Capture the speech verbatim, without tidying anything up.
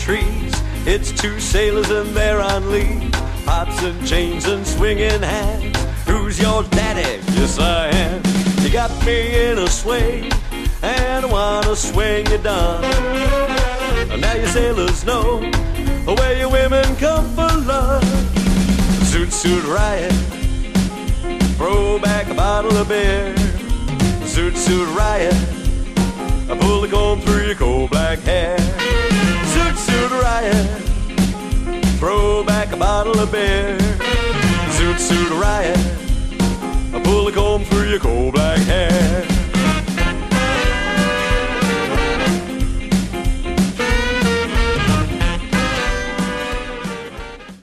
trees. It's two sailors and they're on leave. Pots and chains and swinging hands. Who's your daddy? Yes, I am. You got me in a swing, and I wanna swing you down. Now you sailors know where your women come for love. Zoot Suit Riot, throw back a bottle of beer. Zoot Suit Riot, I pull the comb through your coal black hair. Zoot Suit Riot, throw back a bottle of beer. Zoot Suit Riot, I pull the comb through your coal black hair.